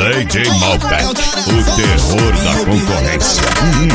DJ Malbec, o terror da concorrência.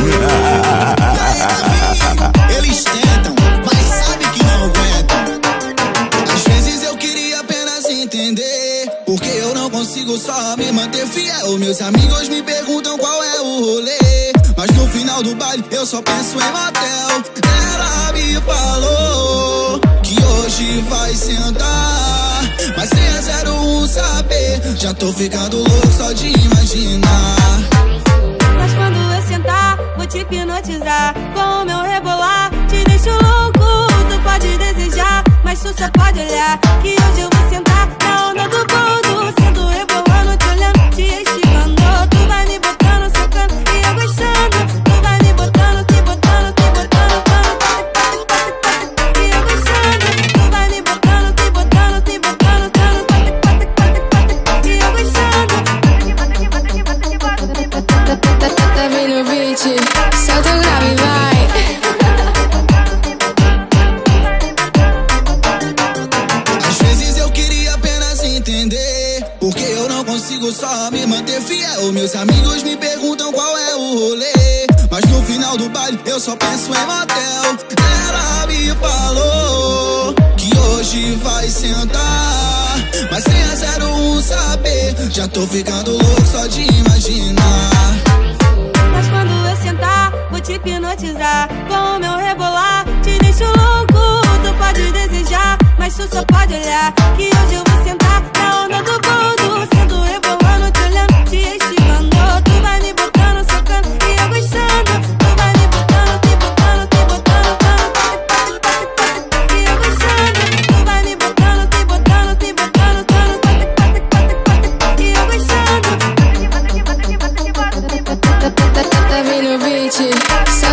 Eles tentam, mas sabe que não aguentam. Às vezes eu queria apenas entender porque eu não consigo só me manter fiel. Meus amigos me perguntam qual é o rolê, mas no final do baile eu só penso em motel. Ela me falou que hoje vai sentar, mas sem a 01 saber, já tô ficando louco só de imaginar. Mas quando eu sentar, vou te hipnotizar com o meu rebolar, te deixo louco, tu pode desejar, mas tu só pode olhar, que hoje eu vou sentar na onda do boldo, sendo rebolando, te olhando, te estivando. Tu vai me botando, socando e eu gostando. Tu vai me botando, te botando, te botando, e eu gostando. Tu vai me botando, te botando, te botando, e eu gostando. Tá vindo o beat, solta o grave, vai. Às vezes eu queria apenas entender porque eu não consigo só me manter fiel. Meus amigos me perguntam qual é o rolê, mas no final do baile eu só penso em motel. Ela me falou que hoje vai sentar, mas sem a 01 saber, já tô ficando louco só de imaginar. Mas quando eu sentar, vou te hipnotizar com o meu rebolar, te deixo louco, tu pode desejar, mas tu só pode olhar, que hoje eu vou sentar na onda do boldo, sendo rebolando, te olhando, te estivando. Tu vai me botando, socando e eu gostando. Tu vai me botando, te botando, te botando, e eu gostando. Tu vai me botando, te botando, te botando, e eu gostando. Tá vindo o beat,